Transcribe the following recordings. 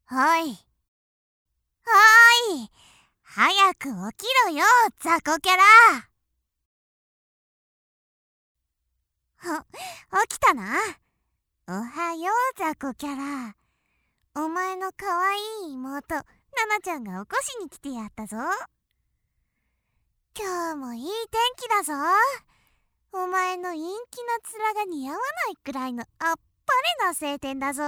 はい。早く起きろよ、雑魚キャラ。起きたな。おはよう、雑魚キャラ。お前のかわいい妹、ナナちゃんが起こしに来てやったぞ。今日もいい天気だぞ。お前の陰気な面が似合わないくらいのあっぱれな晴天だぞ。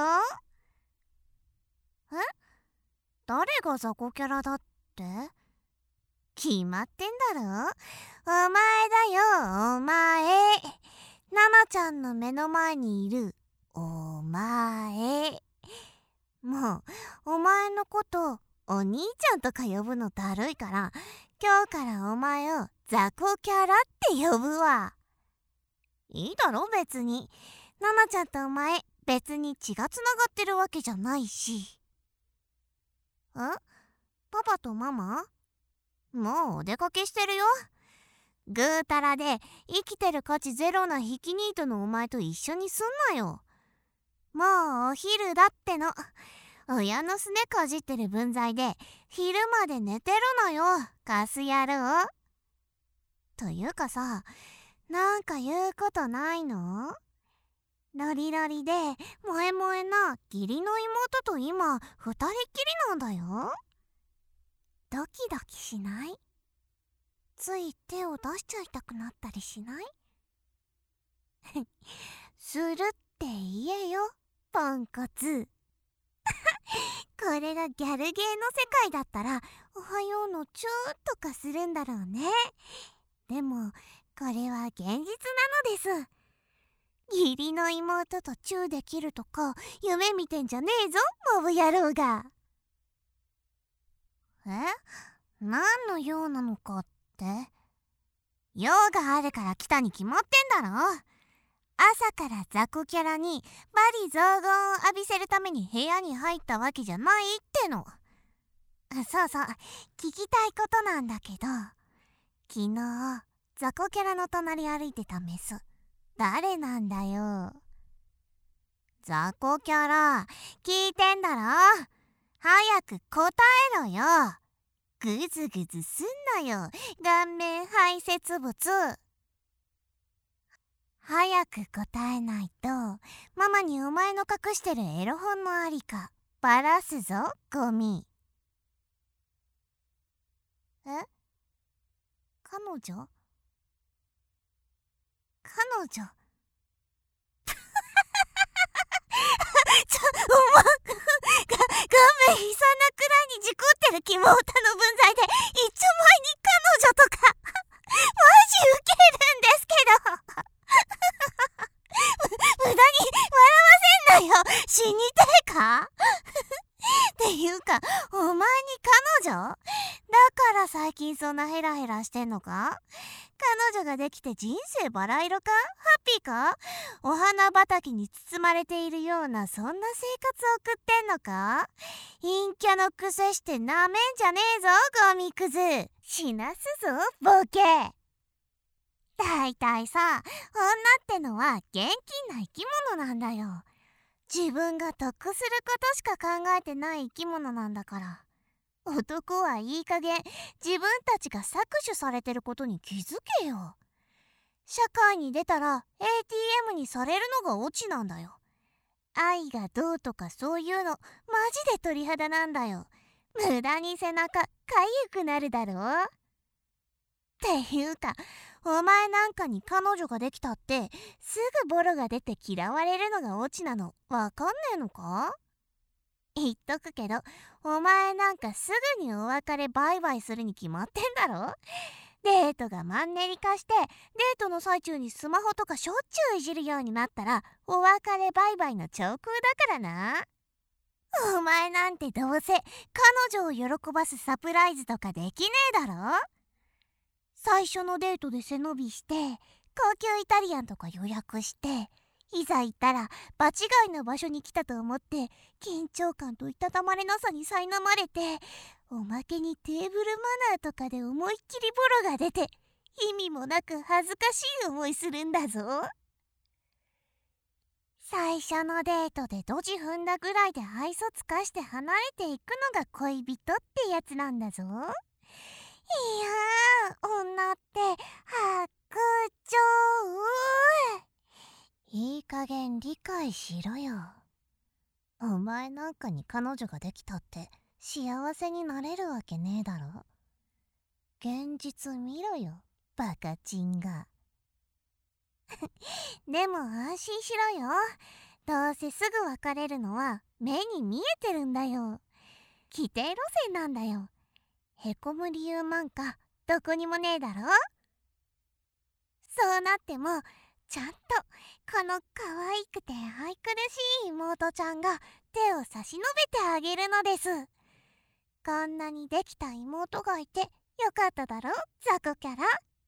誰が雑魚キャラだって？決まってんだろ。お前だよ、お前。ナナちゃんの目の前にいるお前。もうお前のことお兄ちゃんとか呼ぶのだるいから、今日からお前を雑魚キャラって呼ぶわ。いいだろ別に。ナナちゃんとお前別に血がつながってるわけじゃないし。パパとママもうお出かけしてるよ。ぐうたらで生きてる価値ゼロなひきニートのお前と一緒にすんなよ。もうお昼だっての。親のすねかじってる分際で昼まで寝てるのよ、カス野郎。というかさ、なんか言うことないの？ロリロリで萌え萌えな義理の妹と今二人っきりなんだよ。ドキドキしない？つい手を出しちゃいたくなったりしない？するって言えよ、ポンコツ。これがギャルゲーの世界だったらおはようのチューとかするんだろうね。でもこれは現実なのです。義理の妹とチューできるとか夢見てんじゃねえぞ、モブ野郎が。何の用なのかって？用があるから来たに決まってんだろ。朝から雑魚キャラにバリ雑言を浴びせるために部屋に入ったわけじゃないっての。そうそう、聞きたいことなんだけど、昨日雑魚キャラの隣歩いてたメス誰なんだよ。雑魚キャラ聞いてんだろ。早く答えろよ。ぐずぐずすんなよ、顔面排泄物。早く答えないとママにお前の隠してるエロ本のありかバラすぞ、ゴミ。彼女お前顔面悲惨なくらいに事故ってるキモオタの分際で一丁前に彼女とかマジウケるんですけど。無駄に笑わせんなよ、死にてえか。っていうかお前に彼女だから最近そんなヘラヘラしてんのか？彼女ができて人生バラ色か？ハッピーか？お花畑に包まれているようなそんな生活を送ってんのか？陰キャのくせしてなめんじゃねえぞ、ゴミクズ。死なすぞ、ボケ。だいたいさ、女ってのは現金な生き物なんだよ。自分が得することしか考えてない生き物なんだから。男はいい加減自分たちが搾取されてることに気づけよ。社会に出たら ATM にされるのがオチなんだよ。愛がどうとかそういうのマジで鳥肌なんだよ。無駄に背中かゆくなるだろ。っていうかお前なんかに彼女ができたってすぐボロが出て嫌われるのがオチなのわかんねえのか？言っとくけどお前なんかすぐにお別れバイバイするに決まってんだろ。デートがマンネリ化してデートの最中にスマホとかしょっちゅういじるようになったらお別れバイバイの兆候だからな。お前なんてどうせ彼女を喜ばすサプライズとかできねえだろ。最初のデートで背伸びして高級イタリアンとか予約していざ行ったら場違いの場所に来たと思って緊張感といたたまれなさに苛まれておまけにテーブルマナーとかで思いっきりボロが出て意味もなく恥ずかしい思いするんだぞ。 最初のデートでドジ踏んだぐらいで愛想つかして離れていくのが恋人ってやつなんだぞ。いやー、女って白鳥。いい加減理解しろよ。お前なんかに彼女ができたって幸せになれるわけねえだろ。現実見ろよ、バカチンが。でも安心しろよ。どうせすぐ別れるのは目に見えてるんだよ。規定路線なんだよ。へこむ理由なんかどこにもねえだろ。そうなってもちゃんとこの可愛くて愛くるしい妹ちゃんが手を差し伸べてあげるのです。こんなにできた妹がいてよかっただろ、雑魚キャラ。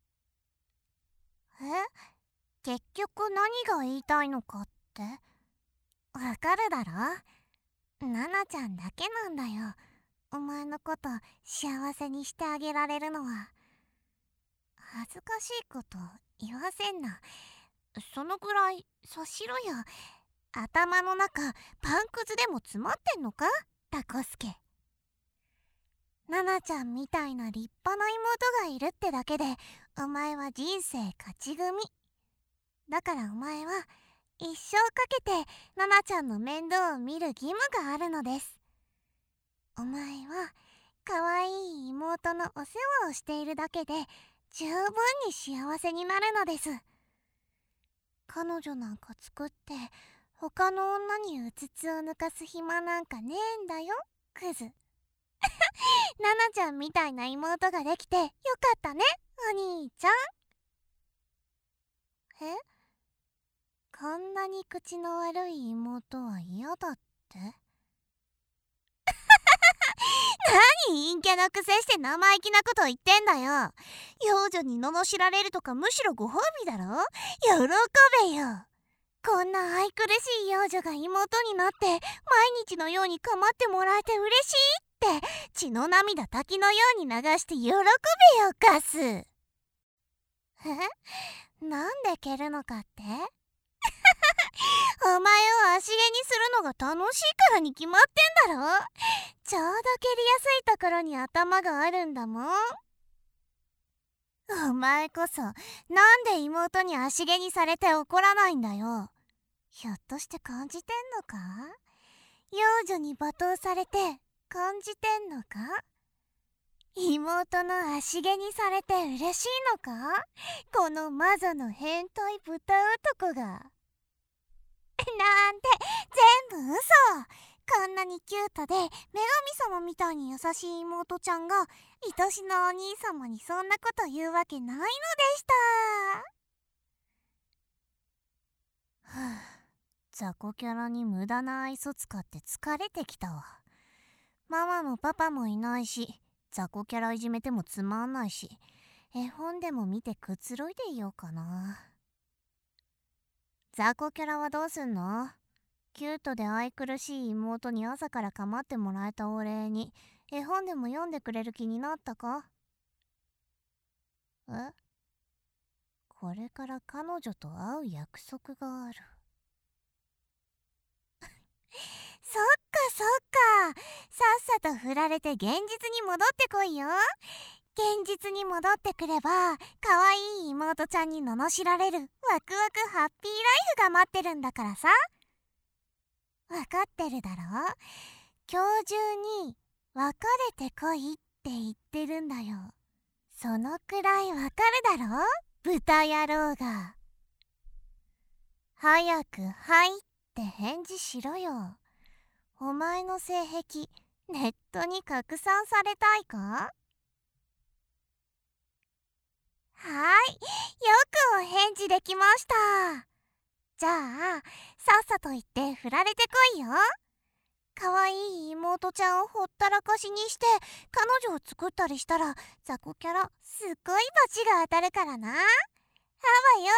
結局何が言いたいのかってわかるだろ。ナナちゃんだけなんだよ、お前のこと幸せにしてあげられるのは。恥ずかしいこと言わせんな。そのぐらい察しろよ。頭の中パンくずでも詰まってんのか、タコスケ。ナナちゃんみたいな立派な妹がいるってだけでお前は人生勝ち組だから、お前は一生かけてナナちゃんの面倒を見る義務があるのです。お前は可愛い妹のお世話をしているだけで十分に幸せになるのです。彼女なんか作って他の女にうつつを抜かす暇なんかねえんだよ、クズ。ナナちゃんみたいな妹ができてよかったね、お兄ちゃん。こんなに口の悪い妹は嫌だって？何陰キャなくせして生意気なこと言ってんだよ。幼女に罵られるとかむしろご褒美だろ。喜べよ。こんな愛くるしい幼女が妹になって毎日のように構ってもらえて嬉しいって血の涙滝のように流して喜べよ、カス。なんで蹴るのかって？お前を足毛にするのが楽しいからに決まってんだろ。ちょうど蹴りやすいところに頭があるんだもん。お前こそなんで妹に足毛にされて怒らないんだよ。ひょっとして感じてんのか？幼女に罵倒されて感じてんのか？妹の足毛にされて嬉しいのか？このマゾの変態豚男が。なんて全部嘘。こんなにキュートで女神様みたいに優しい妹ちゃんが愛しのお兄様にそんなこと言うわけないのでした。雑魚キャラに無駄な愛想使って疲れてきたわ。ママもパパもいないし雑魚キャラいじめてもつまんないし、絵本でも見てくつろいでいようかな。雑魚キャラはどうすんの？キュートで愛くるしい妹に朝から構ってもらえたお礼に絵本でも読んでくれる気になったか？これから彼女と会う約束がある。そっかそっか、さっさと振られて現実に戻ってこいよ。現実に戻ってくれば可愛い妹ちゃんに罵られるワクワクハッピーライフが待ってるんだからさ。わかってるだろ。今日中に別れてこいって言ってるんだよ。そのくらいわかるだろ、豚野郎が。早く「はい」って返事しろよ。お前の性癖ネットに拡散されたいか？はい、よくお返事できました。じゃあさっさと言って振られてこいよ。可愛い妹ちゃんをほったらかしにして彼女を作ったりしたら雑魚キャラすっごい罰が当たるからな。はわよ。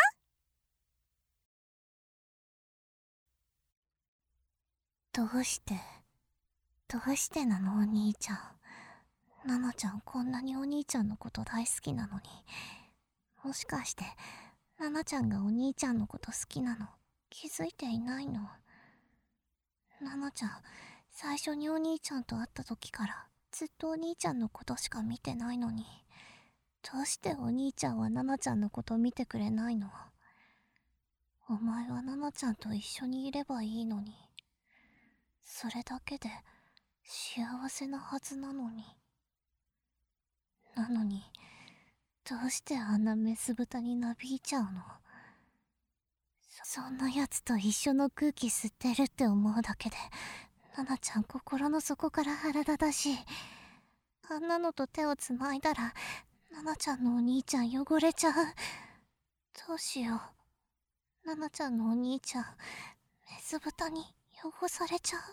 どうしてなのお兄ちゃん。ナナちゃんこんなにお兄ちゃんのこと大好きなのに。もしかしてナナちゃんがお兄ちゃんのこと好きなの気づいていないの？ナナちゃん、最初にお兄ちゃんと会った時からずっとお兄ちゃんのことしか見てないのに、どうしてお兄ちゃんはナナちゃんのこと見てくれないの？お前はナナちゃんと一緒にいればいいのに。それだけで幸せなはずなのに。なのに、どうしてあんなメス豚になびいちゃうの？そんなやつと一緒の空気吸ってるって思うだけで、ナナちゃん心の底から腹立たしい。あんなのと手をつないだら、ナナちゃんのお兄ちゃん汚れちゃう。どうしよう。ナナちゃんのお兄ちゃん、メス豚に汚されちゃう。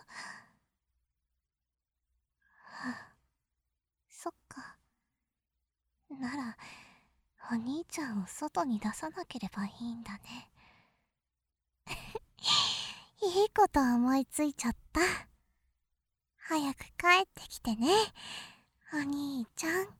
はあ、そっか。なら、お兄ちゃんを外に出さなければいいんだね。いいこと思いついちゃった。早く帰ってきてね、お兄ちゃん。